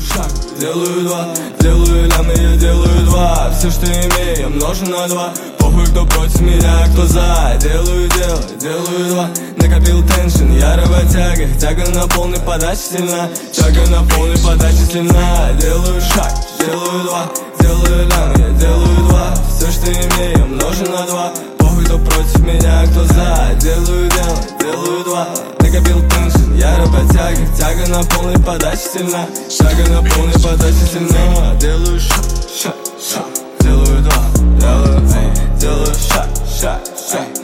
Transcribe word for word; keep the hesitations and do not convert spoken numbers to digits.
шаг, делаю два, делаю лямы, я делаю два. Все, что имею, я множу на два. Похуй, кто против меня, кто за. Делаю дело, делаю два. Накопил теншн, я работяга. Тяга на полной подаче сильна. Тяга на полной подаче сильна. Делаю шаг, делаю два, делаю лямы, я делаю два. Все, что имею, я множу на два. Похуй, кто против меня, кто за. Делаю дело, делаю два. Накопил теншн, я работяга. Тяга на полной подаче сильна. Тяга на полной подаче сильна. Делаю шаг, шаг, шаг. Делаю два, делаю, эй, делаю шаг, шаг, шаг.